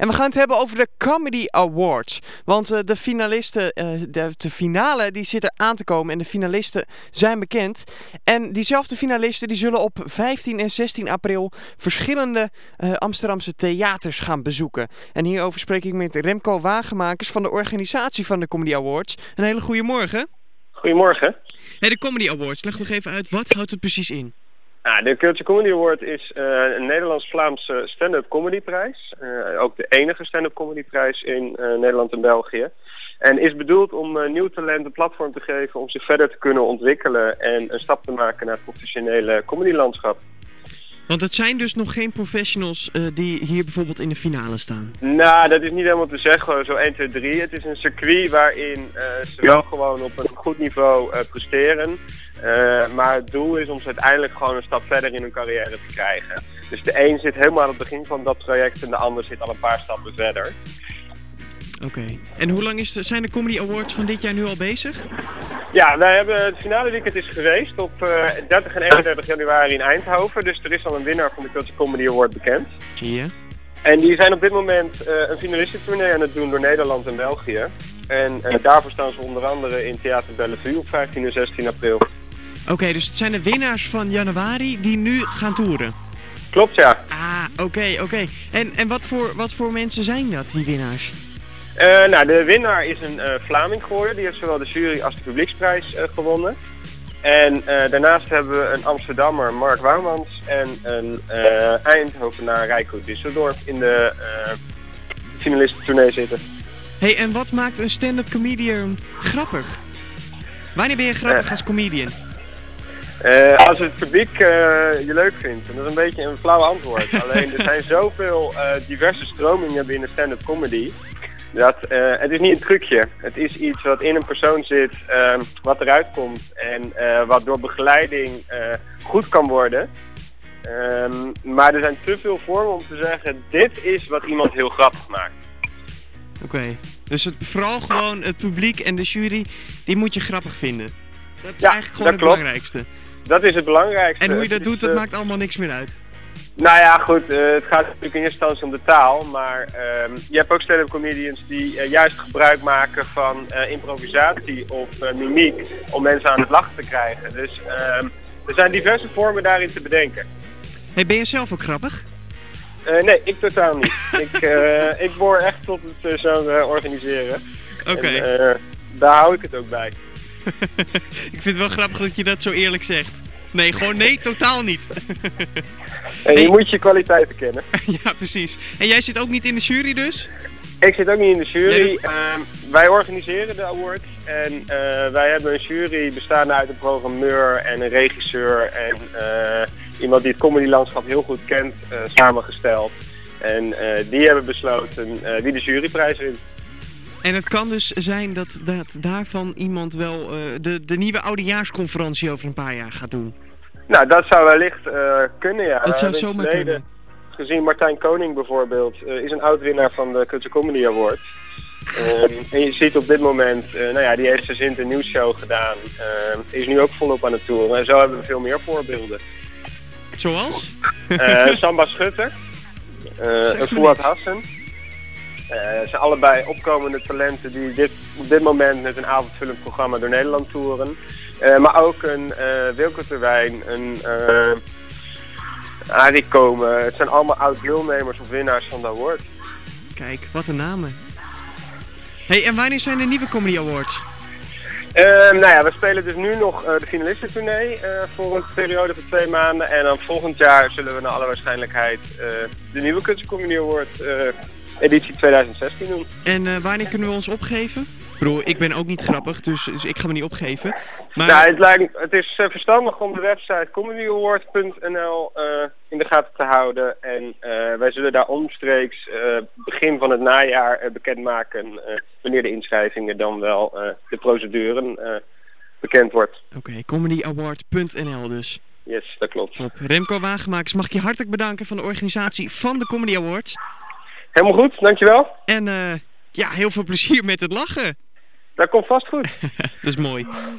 En we gaan het hebben over de Comedy Awards. Want de finalisten, de finale die zit er aan te komen en de finalisten zijn bekend. En diezelfde finalisten die zullen op 15 en 16 april verschillende Amsterdamse theaters gaan bezoeken. En hierover spreek ik met Remco Wagenmakers van de organisatie van de Comedy Awards. Een hele goede morgen. Goedemorgen. Hey, de Comedy Awards, leg nog even uit, wat houdt het precies in? De Culture Comedy Award is een Nederlands-Vlaamse stand-up comedyprijs. Ook de enige stand-up comedyprijs in Nederland en België. En is bedoeld om nieuw talent een platform te geven om zich verder te kunnen ontwikkelen en een stap te maken naar het professionele comedylandschap. Want het zijn dus nog geen professionals die hier bijvoorbeeld in de finale staan? Nou, dat is niet helemaal te zeggen, zo 1, 2, 3. Het is een circuit waarin ze wel gewoon op een goed niveau presteren. Maar het doel is om ze uiteindelijk gewoon een stap verder in hun carrière te krijgen. Dus de een zit helemaal aan het begin van dat traject en de ander zit al een paar stappen verder. Oké. En hoe lang zijn de Comedy Awards van dit jaar nu al bezig? Ja, wij hebben het finale weekend is geweest op 30 en 31 januari in Eindhoven. Dus er is al een winnaar van de Culture Comedy Award bekend. Ja. En die zijn op dit moment een finalistentournee aan het doen door Nederland en België. En daarvoor staan ze onder andere in Theater Bellevue op 15 en 16 april. Oké, dus het zijn de winnaars van januari die nu gaan toeren? Klopt, ja. Ah, oké. En wat voor mensen zijn dat, die winnaars? De winnaar is een Vlaming geworden. Die heeft zowel de jury als de publieksprijs gewonnen. En daarnaast hebben we een Amsterdammer, Mark Wouwmans, en een Eindhovenaar, Rijko Düsseldorf, in de finalistentournee zitten. Hey, en wat maakt een stand-up comedian grappig? Wanneer ben je grappig als comedian? Als het publiek je leuk vindt. En dat is een beetje een flauw antwoord. Alleen er zijn zoveel diverse stromingen binnen stand-up comedy. Dat, het is niet een trucje. Het is iets wat in een persoon zit, wat eruit komt en wat door begeleiding goed kan worden. Maar er zijn te veel vormen om te zeggen, dit is wat iemand heel grappig maakt. Oké, dus vooral gewoon het publiek en de jury, die moet je grappig vinden. Dat is ja, eigenlijk gewoon het klopt. belangrijkste. Dat is het belangrijkste. En hoe je dat doet, dat maakt allemaal niks meer uit. Nou ja, goed, het gaat natuurlijk in eerste instantie om de taal, maar je hebt ook stand-up comedians die juist gebruik maken van improvisatie of mimiek om mensen aan het lachen te krijgen. Dus er zijn diverse vormen daarin te bedenken. Hey, ben je zelf ook grappig? Nee, ik totaal niet. Ik behoor echt tot het zo organiseren. Oké. En daar hou ik het ook bij. Ik vind het wel grappig dat je dat zo eerlijk zegt. Nee, gewoon nee, totaal niet. En je moet je kwaliteiten kennen. Ja, precies. En jij zit ook niet in de jury dus? Ik zit ook niet in de jury. Wij organiseren de awards en wij hebben een jury bestaande uit een programmeur en een regisseur en iemand die het comedylandschap heel goed kent samengesteld. En die hebben besloten wie de juryprijs wint. En het kan dus zijn dat daarvan iemand wel de nieuwe oudejaarsconferentie over een paar jaar gaat doen. Nou, dat zou wellicht kunnen, ja. Dat zou zomaar kunnen. Gezien Martijn Koning bijvoorbeeld is een oud-winnaar van de Culture Comedy Award. En je ziet op dit moment, die heeft zijn Sint een nieuwsshow gedaan. Is nu ook volop aan het toeren. En zo hebben we veel meer voorbeelden. Zoals? Samba Schutter, Fouad Hassan. Het zijn allebei opkomende talenten die op dit moment met een avondvullend programma door Nederland toeren. Maar ook een Wilco Terwijn, een Arie Komen. Het zijn allemaal oud-deelnemers of winnaars van de award. Kijk, wat een namen. Hey, en wanneer zijn de nieuwe Comedy Awards? We spelen dus nu nog de finalistentournee voor een periode van 2 maanden. En dan volgend jaar zullen we naar alle waarschijnlijk de nieuwe Culture Comedy Award editie 2016 doen. En wanneer kunnen we ons opgeven? Ik ben ook niet grappig, dus ik ga me niet opgeven. Maar... Nou, het is verstandig om de website comedyaward.nl in de gaten te houden. En wij zullen daar omstreeks begin van het najaar bekendmaken wanneer de inschrijvingen dan wel de procedure bekend wordt. Oké, comedyaward.nl dus. Yes, dat klopt. Top. Remco Wagenmakers, mag ik je hartelijk bedanken van de organisatie van de Comedy Awards. Helemaal goed, dankjewel. En heel veel plezier met het lachen. Dat komt vast goed. Dat is mooi.